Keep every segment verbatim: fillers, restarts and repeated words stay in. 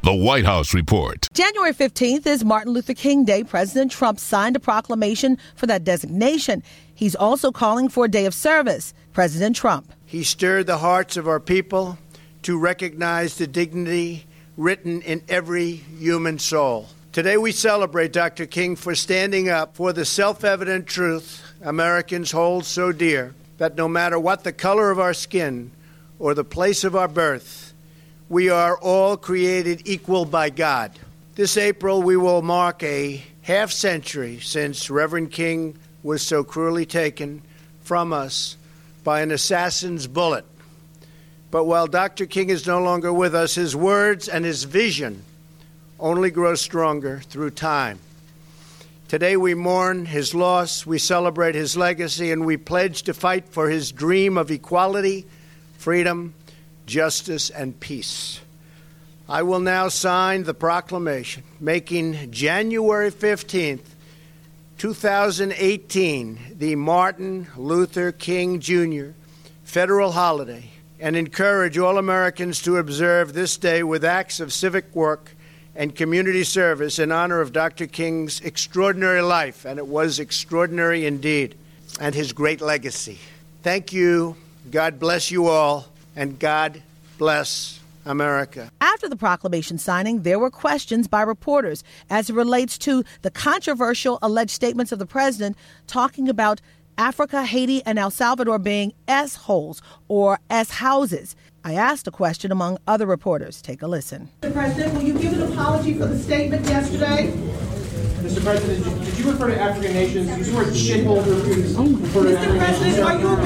The White House Report. January fifteenth is Martin Luther King Day. President Trump signed a proclamation for that designation. He's also calling for a day of service. President Trump. He stirred the hearts of our people to recognize the dignity written in every human soul. Today we celebrate Doctor King for standing up for the self-evident truth Americans hold so dear, that no matter what the color of our skin or the place of our birth, we are all created equal by God. This April, we will mark a half century since Reverend King was so cruelly taken from us by an assassin's bullet. But while Doctor King is no longer with us, his words and his vision only grow stronger through time. Today we mourn his loss, we celebrate his legacy, and we pledge to fight for his dream of equality, freedom, justice, and peace. I will now sign the proclamation making January fifteenth, two thousand eighteen the Martin Luther King Junior federal holiday, and encourage all Americans to observe this day with acts of civic work and community service in honor of Doctor King's extraordinary life, and it was extraordinary indeed, and his great legacy. Thank you. God bless you all. And God bless America. After the proclamation signing, there were questions by reporters as it relates to the controversial alleged statements of the president talking about Africa, Haiti, and El Salvador being S-holes or S-houses. I asked a question among other reporters. Take a listen. Mister President, will you give an apology for the statement yesterday? Mister President, did you refer to African nations? Did you word shithole to Mister President, are you a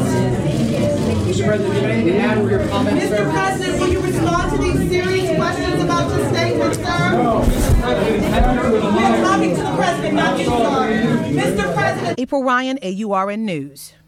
racist? Mister President, do you have anything to add with your comments? Mister President, will you respond to these serious questions about your statement, sir? No, Mister President. We're talking to the President, not you, sir. Mister President. April Ryan, A U R N News.